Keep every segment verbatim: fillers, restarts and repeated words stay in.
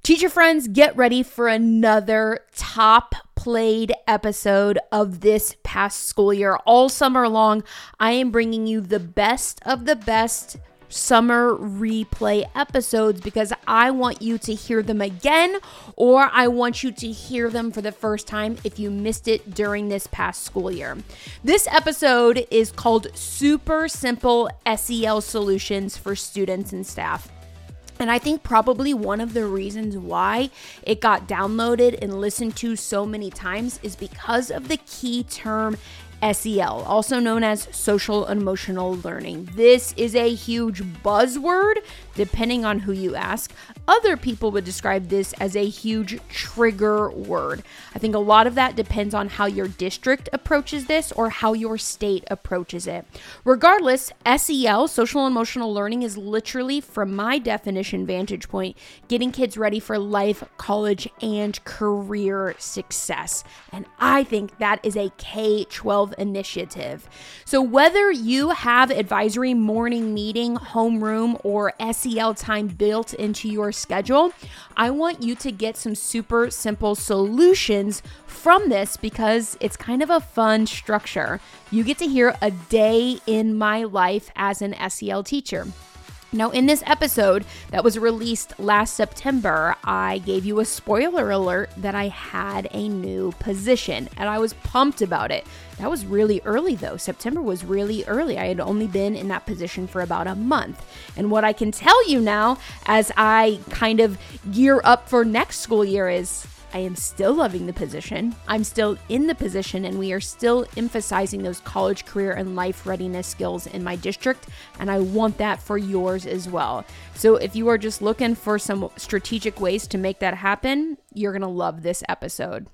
Teacher friends, get ready for another top played episode of this past school year. All summer long, I am bringing you the best of the best summer replay episodes because I want you to hear them again, or I want you to hear them for the first time if you missed it during this past school year. This episode is called Super Simple S E L Solutions for Students and Staff. And I think probably one of the reasons why it got downloaded and listened to so many times is because of the key term S E L, also known as social and emotional learning. This is a huge buzzword, depending on who you ask. Other people would describe this as a huge trigger word. I think a lot of that depends on how your district approaches this or how your state approaches it. Regardless, S E L, social and emotional learning, is literally, from my definition vantage point, getting kids ready for life, college, and career success. And I think that is a K twelve initiative. So whether you have advisory, morning meeting, homeroom, or S E L time built into your schedule, I want you to get some super simple solutions from this because it's kind of a fun structure. You get to hear a day in my life as an S E L teacher. Now, in this episode that was released last September, I gave you a spoiler alert that I had a new position, and I was pumped about it. That was really early, though. September was really early. I had only been in that position for about a month. And what I can tell you now, as I kind of gear up for next school year, is I am still loving the position. I'm still in the position, and we are still emphasizing those college, career, and life readiness skills in my district, and I want that for yours as well. So if you are just looking for some strategic ways to make that happen, you're going to love this episode.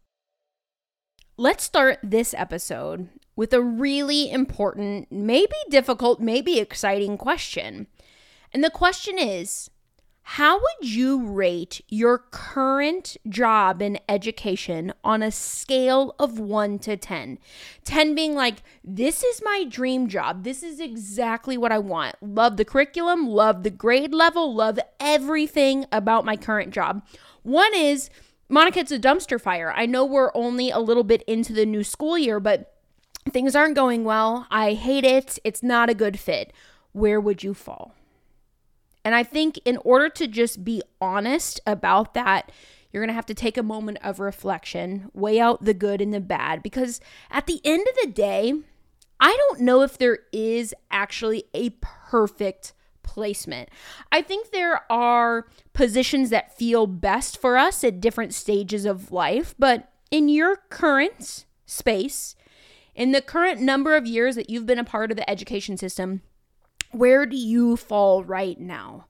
Let's start this episode with a really important, maybe difficult, maybe exciting question. And the question is, how would you rate your current job in education on a scale of one to ten? ten being like, this is my dream job. This is exactly what I want. Love the curriculum, love the grade level, love everything about my current job. One is, Monica, it's a dumpster fire. I know we're only a little bit into the new school year, but things aren't going well. I hate it. It's not a good fit. Where would you fall? And I think in order to just be honest about that, you're going to have to take a moment of reflection, weigh out the good and the bad, because at the end of the day, I don't know if there is actually a perfect placement. I think there are positions that feel best for us at different stages of life, but in your current space, in the current number of years that you've been a part of the education system, where do you fall right now?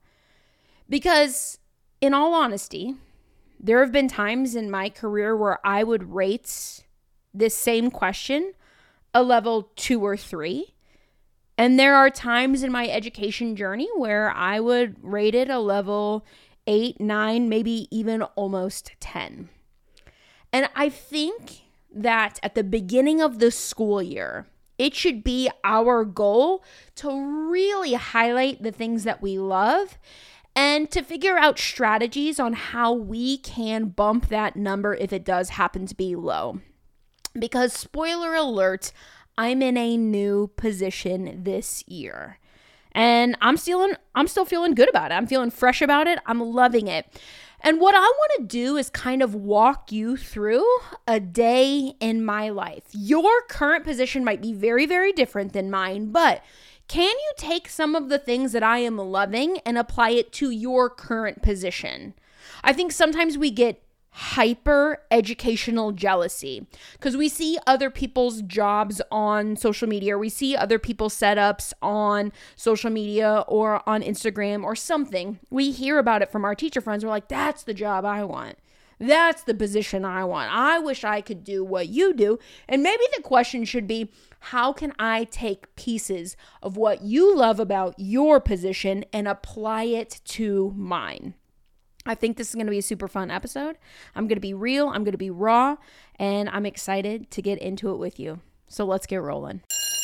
Because in all honesty, there have been times in my career where I would rate this same question a level two or three. And there are times in my education journey where I would rate it a level eight, nine, maybe even almost ten. And I think that at the beginning of the school year, it should be our goal to really highlight the things that we love and to figure out strategies on how we can bump that number if it does happen to be low. Because spoiler alert, I'm in a new position this year. And I'm still I'm still feeling good about it. I'm feeling fresh about it. I'm loving it. And what I want to do is kind of walk you through a day in my life. Your current position might be very, very different than mine, but can you take some of the things that I am loving and apply it to your current position? I think sometimes we get hyper educational jealousy because we see other people's jobs on social media, or we see other people's setups on social media or on Instagram or something. We hear about it from our teacher friends. We're like, that's the job I want. That's the position I want. I wish I could do what you do. And maybe the question should be, how can I take pieces of what you love about your position and apply it to mine? I think this is going to be a super fun episode. I'm going to be real, I'm going to be raw, and I'm excited to get into it with you. So let's get rolling.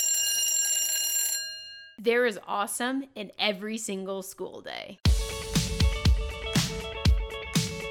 There is awesome in every single school day.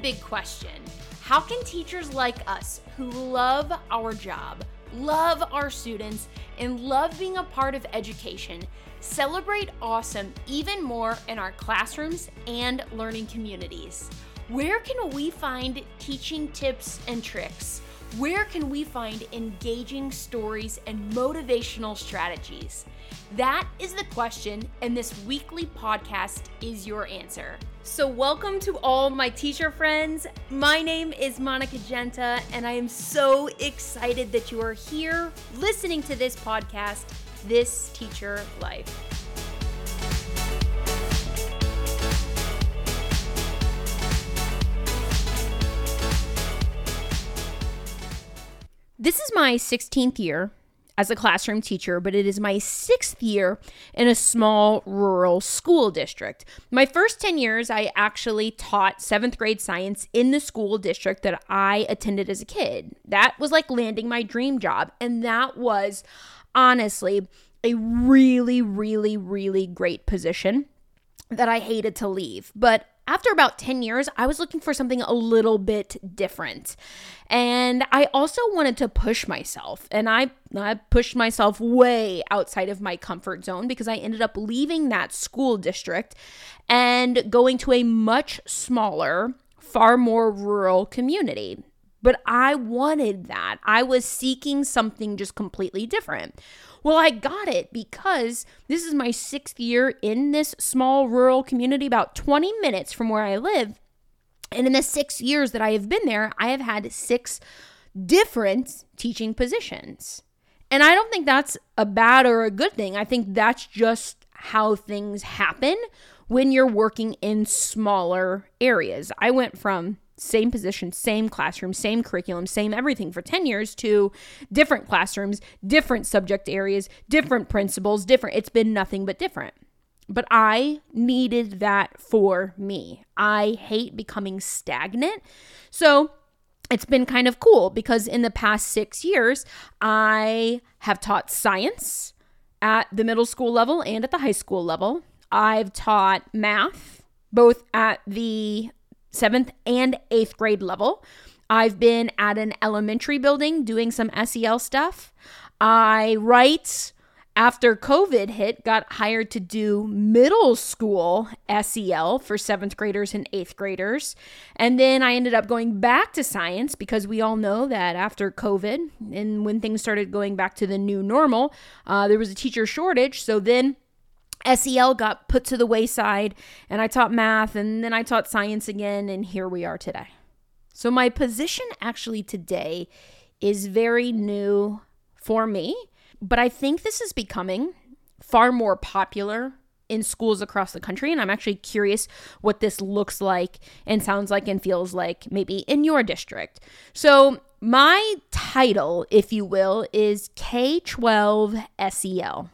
big question. How can teachers like us who love our job, love our students, and love being a part of education celebrate awesome even more in our classrooms and learning communities? Where can we find teaching tips and tricks? Where can we find engaging stories and motivational strategies? That is the question, and this weekly podcast is your answer. So welcome to all my teacher friends. My name is Monica Genta, and I am so excited that you are here listening to this podcast, This Teacher Life. This is my sixteenth year as a classroom teacher, but it is my sixth year in a small rural school district. My first ten years, I actually taught seventh grade science in the school district that I attended as a kid. That was like landing my dream job. And that was honestly a really, really, really great position that I hated to leave. But after about ten years, I was looking for something a little bit different. And I also wanted to push myself. And I, I pushed myself way outside of my comfort zone because I ended up leaving that school district and going to a much smaller, far more rural community. But I wanted that. I was seeking something just completely different. Well, I got it because this is my sixth year in this small rural community, about twenty minutes from where I live. And in the six years that I have been there, I have had six different teaching positions. And I don't think that's a bad or a good thing. I think that's just how things happen when you're working in smaller areas. I went from same position, same classroom, same curriculum, same everything for ten years to different classrooms, different subject areas, different principals, different. It's been nothing but different. But I needed that for me. I hate becoming stagnant. So it's been kind of cool because in the past six years, I have taught science at the middle school level and at the high school level. I've taught math, both at the seventh and eighth grade level. I've been at an elementary building doing some S E L stuff. I write, after COVID hit, got hired to do middle school S E L for seventh graders and eighth graders. And then I ended up going back to science because we all know that after COVID and when things started going back to the new normal, uh, there was a teacher shortage. So then S E L got put to the wayside and I taught math and then I taught science again, and here we are today. So my position actually today is very new for me, but I think this is becoming far more popular in schools across the country, and I'm actually curious what this looks like and sounds like and feels like maybe in your district. So my title, if you will, is K twelve S E L.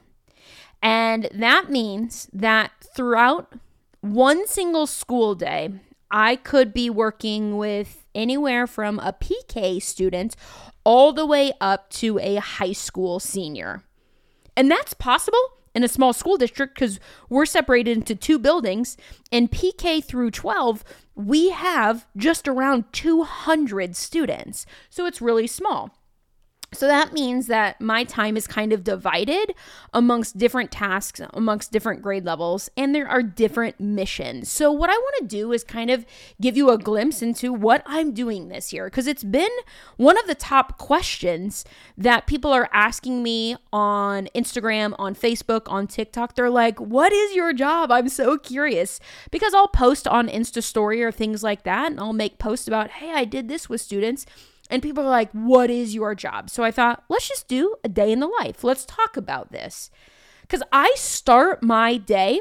And that means that throughout one single school day, I could be working with anywhere from a P K student all the way up to a high school senior. And that's possible in a small school district because we're separated into two buildings. In P K through twelve, we have just around two hundred students. So it's really small. So that means that my time is kind of divided amongst different tasks, amongst different grade levels, and there are different missions. So what I want to do is kind of give you a glimpse into what I'm doing this year, because it's been one of the top questions that people are asking me on Instagram, on Facebook, on TikTok. They're like, what is your job? I'm so curious, because I'll post on Insta Story or things like that, and I'll make posts about, hey, I did this with students. And people are like, what is your job? So I thought, let's just do a day in the life. Let's talk about this. Because I start my day,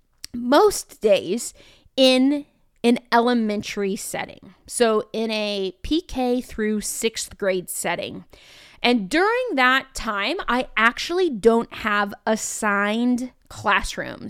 most days, in an elementary setting. So in a P K through sixth grade setting. And during that time, I actually don't have assigned classrooms.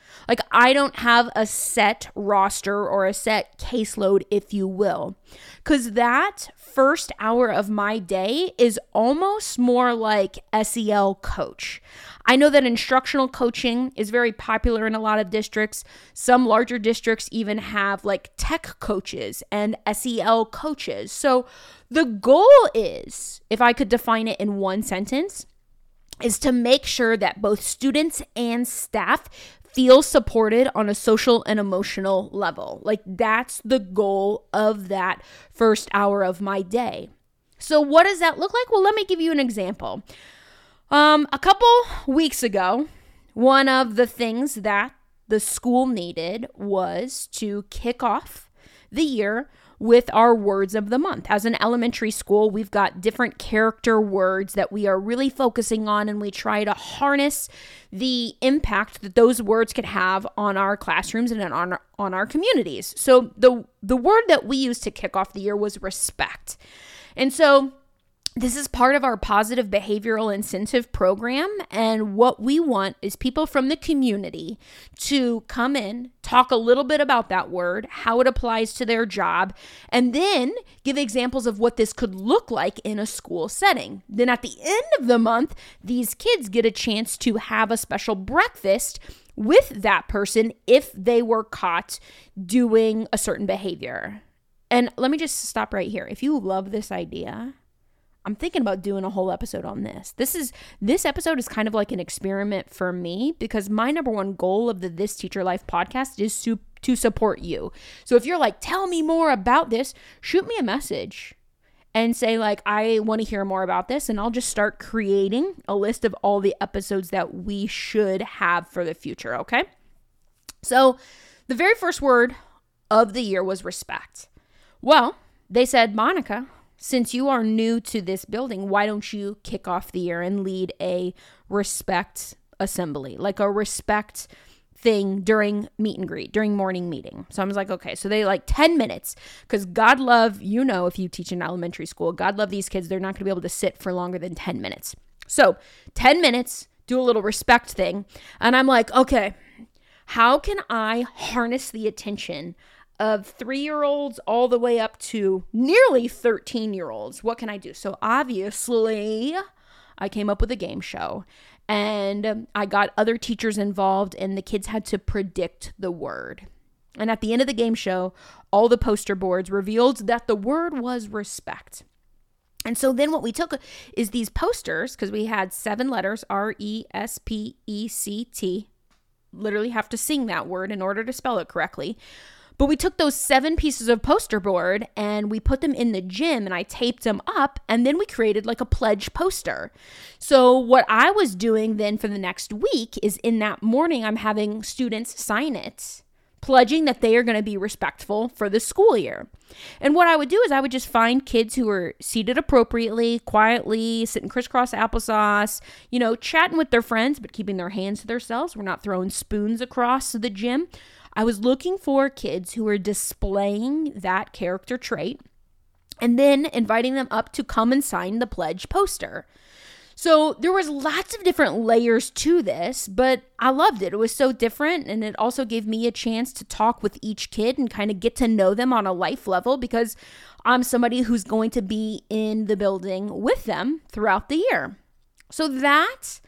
Like, I don't have a set roster or a set caseload, if you will, because that first hour of my day is almost more like S E L coach. I know that instructional coaching is very popular in a lot of districts. Some larger districts even have like tech coaches and S E L coaches. So the goal is, if I could define it in one sentence, is to make sure that both students and staff feel supported on a social and emotional level. Like, that's the goal of that first hour of my day. So what does that look like? Well, let me give you an example. Um, a couple weeks ago, one of the things that the school needed was to kick off the year with our words of the month. As an elementary school, we've got different character words that we are really focusing on, and we try to harness the impact that those words could have on our classrooms and on our, on our communities. So the the word that we used to kick off the year was respect. And so this is part of our positive behavioral incentive program, and what we want is people from the community to come in, talk a little bit about that word, how it applies to their job, and then give examples of what this could look like in a school setting. Then at the end of the month, these kids get a chance to have a special breakfast with that person if they were caught doing a certain behavior. And let me just stop right here. If you love this idea, I'm thinking about doing a whole episode on this. This is this episode is kind of like an experiment for me, because my number one goal of the This Teacher Life podcast is to, to support you. So if you're like, tell me more about this, shoot me a message and say like, I want to hear more about this, and I'll just start creating a list of all the episodes that we should have for the future, okay? So the very first word of the year was respect. Well, they said, Monica, since you are new to this building, why don't you kick off the year and lead a respect assembly, like a respect thing during meet and greet, during morning meeting. So I was like, okay, so they like ten minutes, because God love, you know, if you teach in elementary school, God love these kids. They're not going to be able to sit for longer than ten minutes. So ten minutes, do a little respect thing. And I'm like, okay, how can I harness the attention of three-year-olds all the way up to nearly thirteen-year-olds? What can I do? So obviously, I came up with a game show, and I got other teachers involved, and the kids had to predict the word. And at the end of the game show, all the poster boards revealed that the word was respect. And so then what we took is these posters, because we had seven letters, R E S P E C T. Literally have to sing that word in order to spell it correctly. But we took those seven pieces of poster board and we put them in the gym, and I taped them up, and then we created like a pledge poster. So what I was doing then for the next week is, in that morning, I'm having students sign it, pledging that they are going to be respectful for the school year. And what I would do is I would just find kids who were seated appropriately, quietly, sitting crisscross applesauce, you know, chatting with their friends, but keeping their hands to themselves. We're not throwing spoons across the gym. I was looking for kids who were displaying that character trait, and then inviting them up to come and sign the pledge poster. So there was lots of different layers to this, but I loved it. It was so different, and it also gave me a chance to talk with each kid and kind of get to know them on a life level, because I'm somebody who's going to be in the building with them throughout the year. So that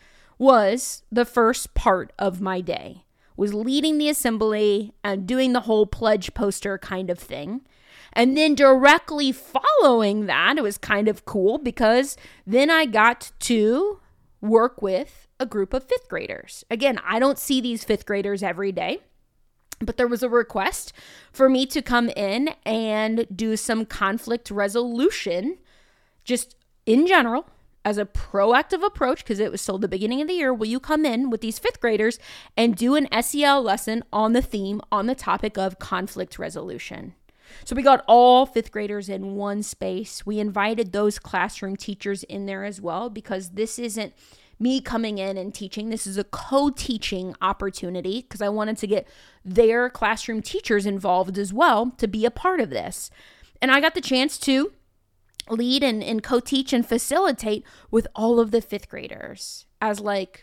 was the first part of my day, was leading the assembly and doing the whole pledge poster kind of thing. And then directly following that, it was kind of cool, because then I got to work with a group of fifth graders. Again, I don't see these fifth graders every day, but there was a request for me to come in and do some conflict resolution, just in general, as a proactive approach, because it was still the beginning of the year. Will you come in with these fifth graders and do an S E L lesson on the theme, on the topic of conflict resolution? So we got all fifth graders in one space. We invited those classroom teachers in there as well, because this isn't me coming in and teaching. This is a co-teaching opportunity, because I wanted to get their classroom teachers involved as well to be a part of this. And I got the chance to lead and, and co-teach and facilitate with all of the fifth graders as like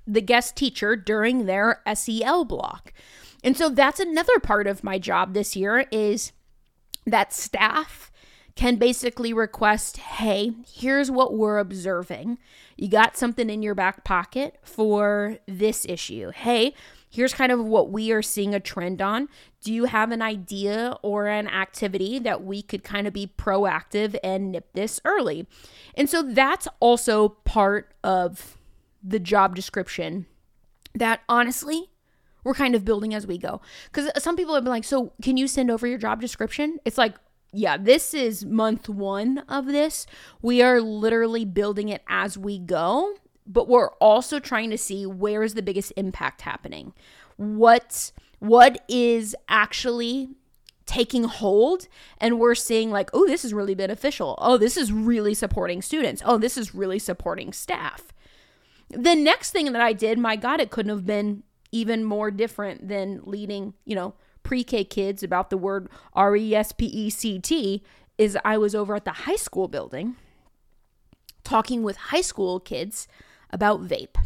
the guest teacher during their S E L block. And so that's another part of my job this year is that staff can basically request, hey, here's what we're observing. You got something in your back pocket for this issue. Hey, here's kind of what we are seeing a trend on. Do you have an idea or an activity that we could kind of be proactive and nip this early? And so that's also part of the job description that honestly, we're kind of building as we go. Because some people have been like, so can you send over your job description? It's like, yeah, this is month one of this. We are literally building it as we go, but we're also trying to see where is the biggest impact happening. What, what is actually taking hold, and we're seeing like, oh, this is really beneficial. Oh, this is really supporting students. Oh, this is really supporting staff. The next thing that I did, my God, it couldn't have been even more different than leading, you know, pre-K kids about the word R E S P E C T, is I was over at the high school building talking with high school kids about vape.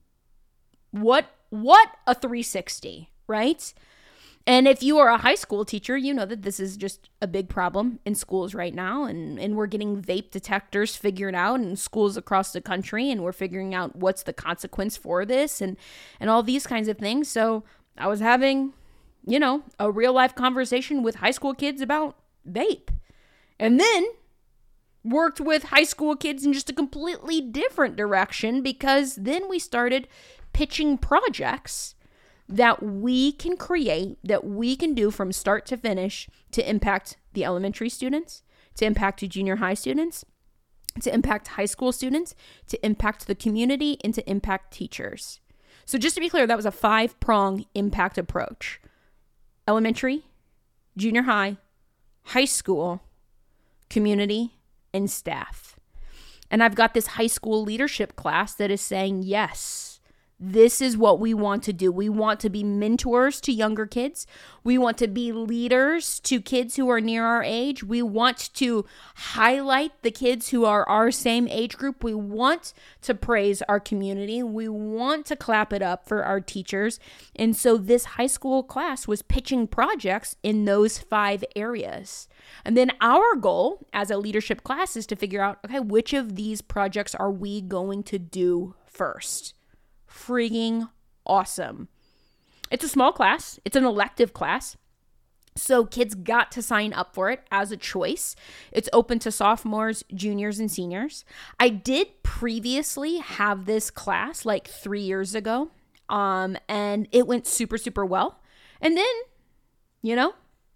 What, what a three sixty, right? And if you are a high school teacher, you know that this is just a big problem in schools right now. And, and we're getting vape detectors figured out in schools across the country. And we're figuring out what's the consequence for this and, and all these kinds of things. So I was having, you know, a real life conversation with high school kids about vape. And then worked with high school kids in just a completely different direction, because then we started pitching projects that we can create, that we can do from start to finish to impact the elementary students, to impact the junior high students, to impact high school students, to impact the community, and to impact teachers. So just to be clear, that was a five-prong impact approach. Elementary, junior high, high school, community, and staff. And I've got this high school leadership class that is saying, yes, this is what we want to do. We want to be mentors to younger kids. We want to be leaders to kids who are near our age. We want to highlight the kids who are our same age group. We want to praise our community. We want to clap it up for our teachers. And so this high school class was pitching projects in those five areas. And then our goal as a leadership class is to figure out, okay, which of these projects are we going to do first? Freaking awesome. It's a small class. It's an elective class. So kids got to sign up for it as a choice. It's open to sophomores, juniors, and seniors. I did previously have this class like three years ago, um, and it went super, super well. And then, you know,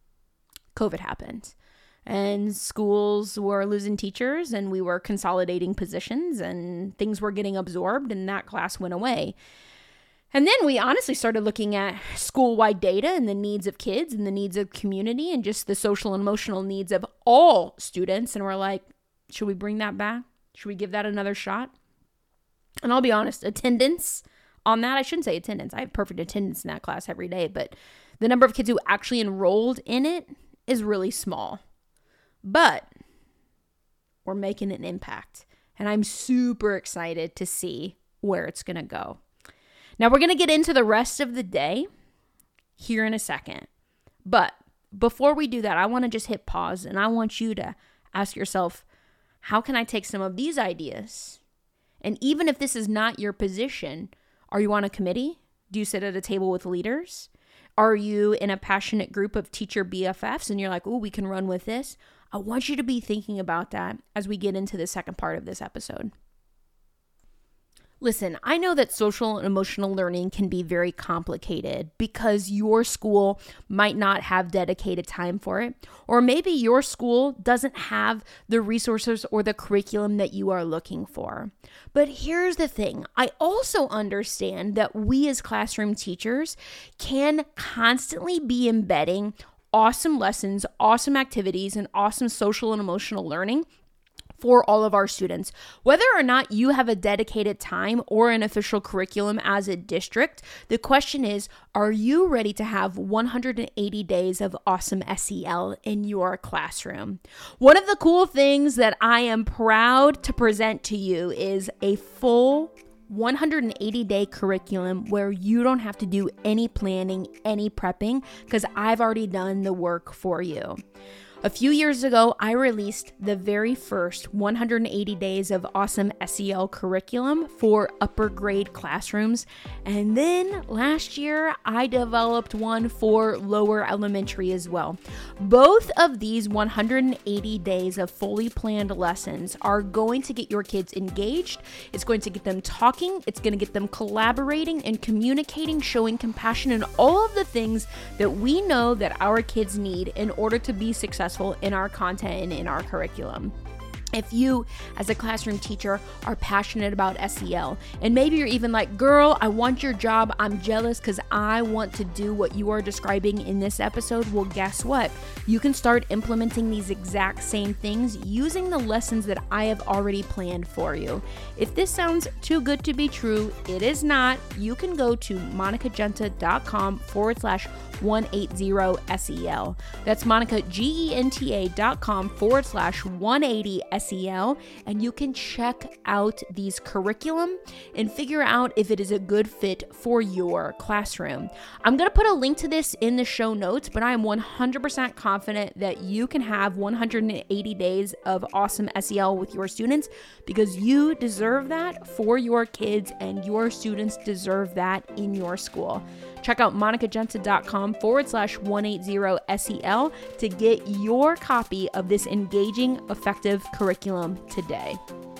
COVID happened. And schools were losing teachers, and we were consolidating positions, and things were getting absorbed, and that class went away. And then we honestly started looking at school-wide data and the needs of kids and the needs of community and just the social and emotional needs of all students. And we're like, should we bring that back? Should we give that another shot? And I'll be honest, attendance on that, I shouldn't say attendance. I have perfect attendance in that class every day, but the number of kids who actually enrolled in it is really small. But we're making an impact, and I'm super excited to see where it's going to go. Now, we're going to get into the rest of the day here in a second. But before we do that, I want to just hit pause, and I want you to ask yourself, how can I take some of these ideas? And even if this is not your position, are you on a committee? Do you sit at a table with leaders? Are you in a passionate group of teacher B F Fs and you're like, oh, we can run with this? I want you to be thinking about that as we get into the second part of this episode. Listen, I know that social and emotional learning can be very complicated because your school might not have dedicated time for it, or maybe your school doesn't have the resources or the curriculum that you are looking for. But here's the thing. I also understand that we as classroom teachers can constantly be embedding awesome lessons, awesome activities, and awesome social and emotional learning for all of our students. Whether or not you have a dedicated time or an official curriculum as a district, the question is, are you ready to have one hundred eighty days of awesome S E L in your classroom? One of the cool things that I am proud to present to you is a full one hundred eighty day curriculum where you don't have to do any planning, any prepping, because I've already done the work for you. A few years ago, I released the very first one hundred eighty days of awesome S E L curriculum for upper grade classrooms. And then last year, I developed one for lower elementary as well. Both of these one hundred eighty days of fully planned lessons are going to get your kids engaged. It's going to get them talking. It's going to get them collaborating and communicating, showing compassion, and all of the things that we know that our kids need in order to be successful in our content and in our curriculum. If you, as a classroom teacher, are passionate about S E L, and maybe you're even like, girl, I want your job, I'm jealous because I want to do what you are describing in this episode, well, guess what? You can start implementing these exact same things using the lessons that I have already planned for you. If this sounds too good to be true, it is not. You can go to monicagenta.com forward slash 180 SEL. That's Monica, G E N T A dot com forward slash 180 S E L, and you can check out these curriculum and figure out if it is a good fit for your classroom. I'm going to put a link to this in the show notes, but I am one hundred percent confident that you can have one hundred eighty days of awesome S E L with your students because you deserve that for your kids and your students deserve that in your school. Check out monicagenta.com forward slash 180 SEL to get your copy of this engaging, effective curriculum today.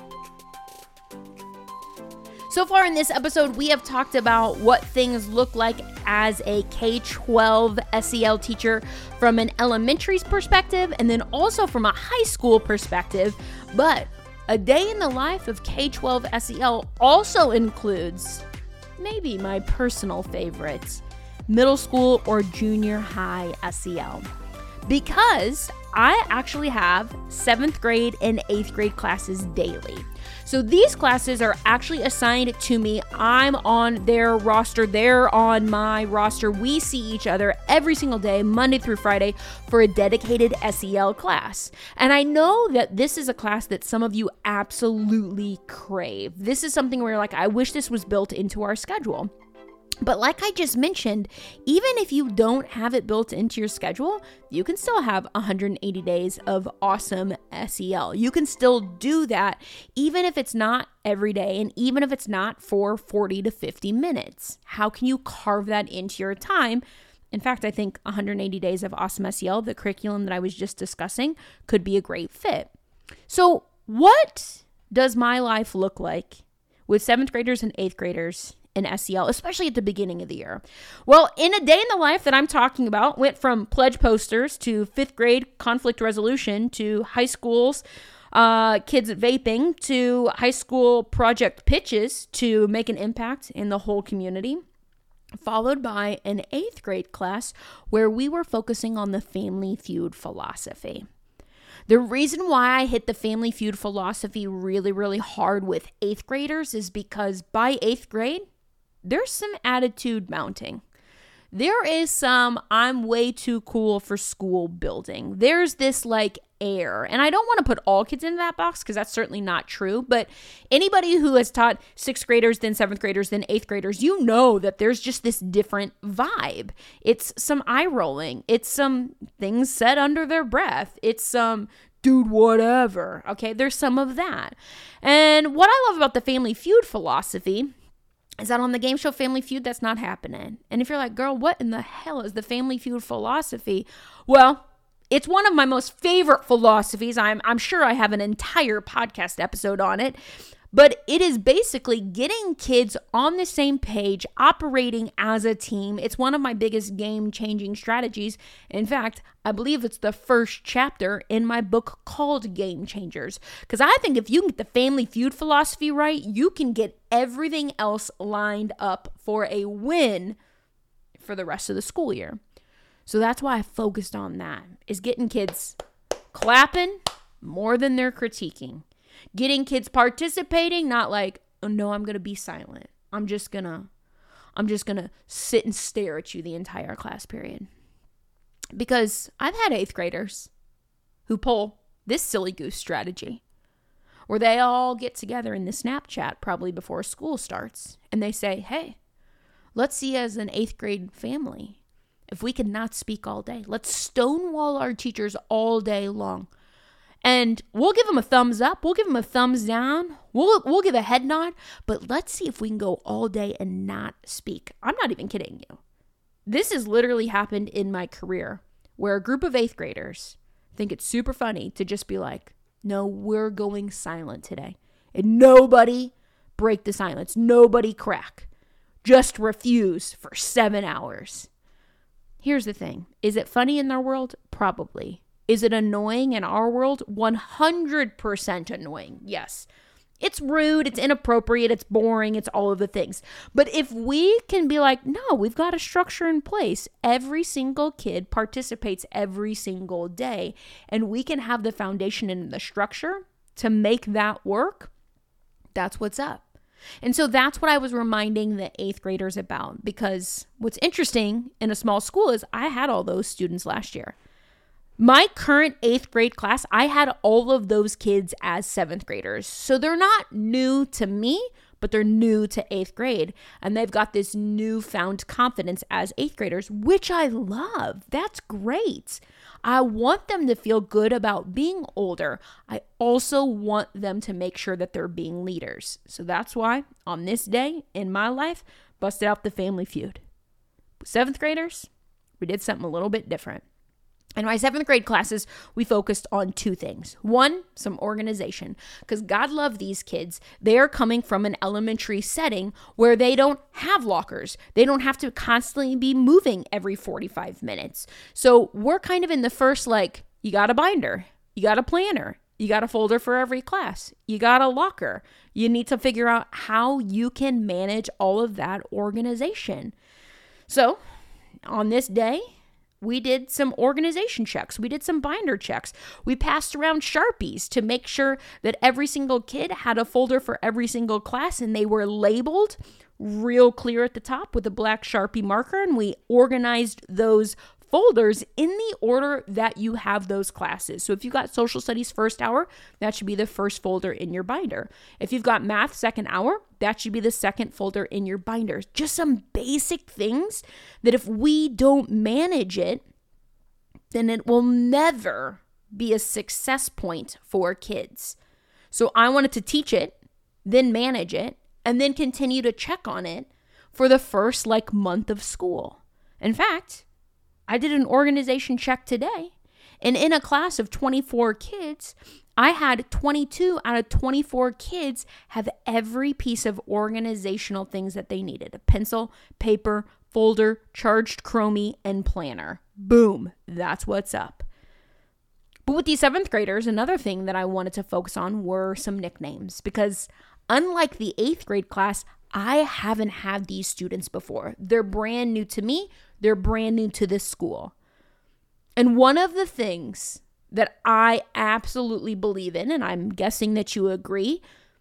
So far in this episode, we have talked about what things look like as a K twelve S E L teacher from an elementary perspective and then also from a high school perspective. But a day in the life of K twelve S E L also includes maybe my personal favorites, middle school or junior high S E L. Because I actually have seventh grade and eighth grade classes daily. So these classes are actually assigned to me. I'm on their roster. They're on my roster. We see each other every single day, Monday through Friday, for a dedicated S E L class. And I know that this is a class that some of you absolutely crave. This is something where you're like, I wish this was built into our schedule. But like I just mentioned, even if you don't have it built into your schedule, you can still have one hundred eighty days of awesome S E L. You can still do that even if it's not every day and even if it's not for forty to fifty minutes. How can you carve that into your time? In fact, I think one hundred eighty days of awesome S E L, the curriculum that I was just discussing, could be a great fit. So what does my life look like with seventh graders and eighth graders in S E L, especially at the beginning of the year? Well, in a day in the life that I'm talking about, went from pledge posters to fifth grade conflict resolution to high schools, uh, kids vaping to high school project pitches to make an impact in the whole community, followed by an eighth grade class where we were focusing on the Family Feud philosophy. The reason why I hit the Family Feud philosophy really, really hard with eighth graders is because by eighth grade, there's some attitude mounting. There is some I'm way too cool for school building. There's this like air. And I don't want to put all kids into that box because that's certainly not true. But anybody who has taught sixth graders, then seventh graders, then eighth graders, you know that there's just this different vibe. It's some eye rolling. It's some things said under their breath. It's some dude, whatever. Okay, there's some of that. And what I love about the Family Feud philosophy is that on the game show Family Feud, that's not happening. And if you're like, girl, what in the hell is the Family Feud philosophy? Well, it's one of my most favorite philosophies. I'm, I'm sure I have an entire podcast episode on it. But it is basically getting kids on the same page, operating as a team. It's one of my biggest game-changing strategies. In fact, I believe it's the first chapter in my book called Game Changers. Because I think if you can get the Family Feud philosophy right, you can get everything else lined up for a win for the rest of the school year. So that's why I focused on that, is getting kids clapping more than they're critiquing. Getting kids participating, not like, oh no, I'm going to be silent. I'm just going to, I'm just going to sit and stare at you the entire class period. Because I've had eighth graders who pull this silly goose strategy where they all get together in the Snapchat probably before school starts, and they say, hey, let's see as an eighth grade family if we can not speak all day. Let's stonewall our teachers all day long. And we'll give them a thumbs up. We'll give them a thumbs down. We'll we'll give a head nod. But let's see if we can go all day and not speak. I'm not even kidding you. This has literally happened in my career where a group of eighth graders think it's super funny to just be like, no, we're going silent today. And nobody break the silence. Nobody crack. Just refuse for seven hours. Here's the thing. Is it funny in their world? Probably. Is it annoying in our world? one hundred percent annoying. Yes. It's rude, it's inappropriate, it's boring, it's all of the things. But if we can be like, no, we've got a structure in place. Every single kid participates every single day. And we can have the foundation and the structure to make that work. That's what's up. And so that's what I was reminding the eighth graders about. Because what's interesting in a small school is I had all those students last year. My current eighth grade class, I had all of those kids as seventh graders. So they're not new to me, but they're new to eighth grade. And they've got this newfound confidence as eighth graders, which I love. That's great. I want them to feel good about being older. I also want them to make sure that they're being leaders. So that's why on this day in my life, busted out the Family Feud. Seventh graders, we did something a little bit different. In my seventh grade classes, we focused on two things. One, some organization, because God love these kids. They are coming from an elementary setting where they don't have lockers. They don't have to constantly be moving every forty-five minutes. So we're kind of in the first, like, you got a binder, you got a planner, you got a folder for every class, you got a locker. You need to figure out how you can manage all of that organization. So on this day, we did some organization checks. We did some binder checks. We passed around Sharpies to make sure that every single kid had a folder for every single class and they were labeled real clear at the top with a black Sharpie marker. And we organized those folders in the order that you have those classes. So if you've got social studies first hour, that should be the first folder in your binder. If you've got math second hour, that should be the second folder in your binder. Just some basic things that if we don't manage it, then it will never be a success point for kids. So I wanted to teach it, then manage it, and then continue to check on it for the first like month of school. In fact, I did an organization check today, and in a class of twenty-four kids, I had twenty-two out of twenty-four kids have every piece of organizational things that they needed. A pencil, paper, folder, charged Chromie, and planner. Boom, that's what's up. But with these seventh graders, another thing that I wanted to focus on were some nicknames, because unlike the eighth grade class, I haven't had these students before. They're brand new to me. They're brand new to this school. And one of the things that I absolutely believe in, and I'm guessing that you agree,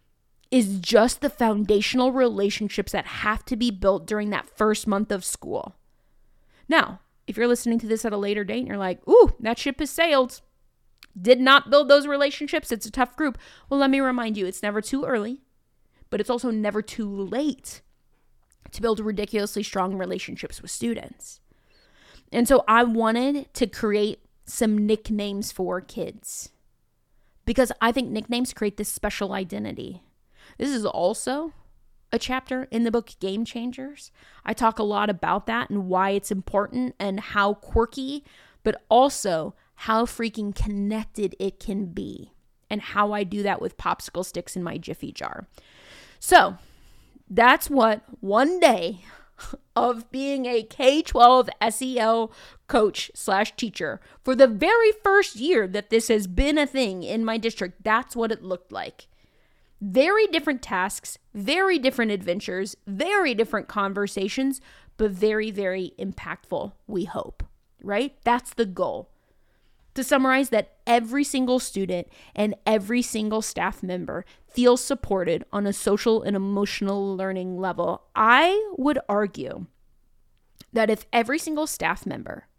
is just the foundational relationships that have to be built during that first month of school. Now, if you're listening to this at a later date and you're like, ooh, that ship has sailed, did not build those relationships, it's a tough group. Well, let me remind you, it's never too early, but it's also never too late to build ridiculously strong relationships with students. And so I wanted to create some nicknames for kids because I think nicknames create this special identity. This is also a chapter in the book Game Changers. I talk a lot about that and why it's important and how quirky, but also how freaking connected it can be and how I do that with popsicle sticks in my Jiffy jar. So that's what one day of being a K twelve S E L coach slash teacher for the very first year that this has been a thing in my district, that's what it looked like. Very different tasks, very different adventures, very different conversations, but very, very impactful, we hope, right? That's the goal. To summarize, that every single student and every single staff member feels supported on a social and emotional learning level. I would argue that if every single staff member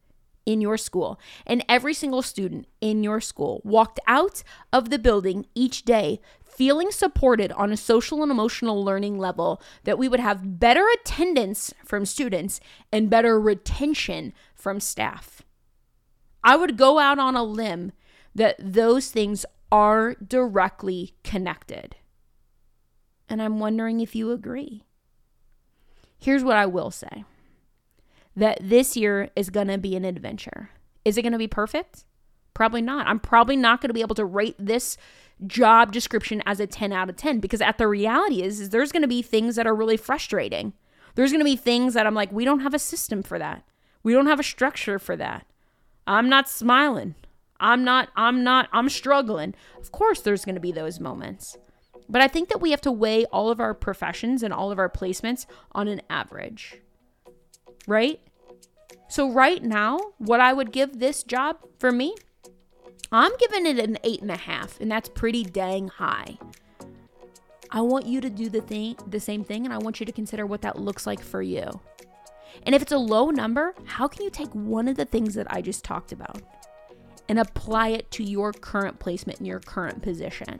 in your school and every single student in your school walked out of the building each day feeling supported on a social and emotional learning level, that we would have better attendance from students and better retention from staff. I would go out on a limb that those things are directly connected. And I'm wondering if you agree. Here's what I will say. That this year is going to be an adventure. Is it going to be perfect? Probably not. I'm probably not going to be able to rate this job description as a ten out of ten, because at the reality is, is there's going to be things that are really frustrating. There's going to be things that I'm like, we don't have a system for that. We don't have a structure for that. I'm not smiling. I'm not, I'm not, I'm struggling. Of course, there's going to be those moments. But I think that we have to weigh all of our professions and all of our placements on an average. Right? So right now, what I would give this job for me, I'm giving it an eight and a half, and that's pretty dang high. I want you to do the thing, the same thing, and I want you to consider what that looks like for you. And if it's a low number, how can you take one of the things that I just talked about and apply it to your current placement in your current position?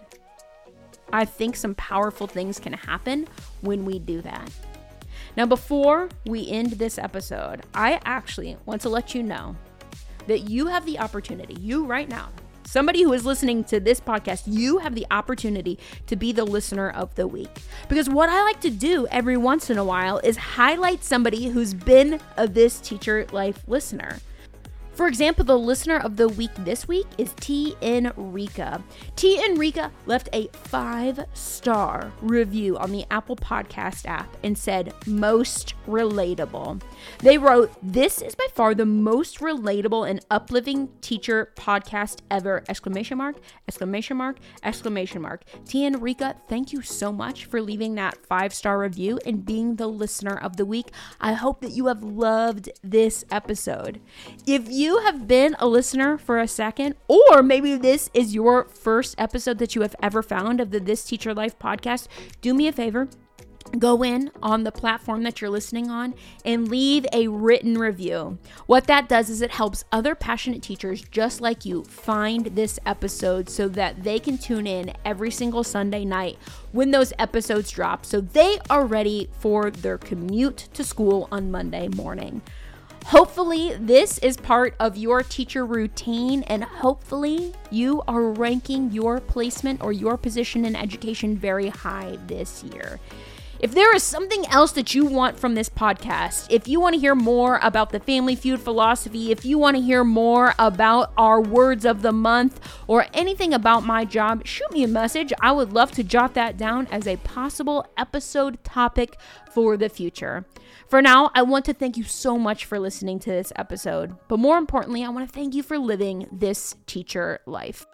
I think some powerful things can happen when we do that. Now, before we end this episode, I actually want to let you know that you have the opportunity, you right now, somebody who is listening to this podcast, you have the opportunity to be the listener of the week. Because what I like to do every once in a while is highlight somebody who's been a This Teacher Life listener. For example, the listener of the week this week is T. Enrica. T. Enrica left a five-star review on the Apple Podcast app and said, most relatable. They wrote, this is by far the most relatable and uplifting teacher podcast ever, exclamation mark, exclamation mark, exclamation mark. T. Enrica, thank you so much for leaving that five-star review and being the listener of the week. I hope that you have loved this episode. If you you have been a listener for a second, or maybe this is your first episode that you have ever found of the This Teacher Life podcast, do me a favor. Go in on the platform that you're listening on and leave a written review. What that does is it helps other passionate teachers just like you find this episode so that they can tune in every single Sunday night when those episodes drop, so they are ready for their commute to school on Monday morning. Hopefully this is part of your teacher routine, and hopefully you are ranking your placement or your position in education very high this year. If there is something else that you want from this podcast, if you want to hear more about the Family Feud philosophy, if you want to hear more about our words of the month or anything about my job, shoot me a message. I would love to jot that down as a possible episode topic for the future. For now, I want to thank you so much for listening to this episode, but more importantly, I want to thank you for living this teacher life.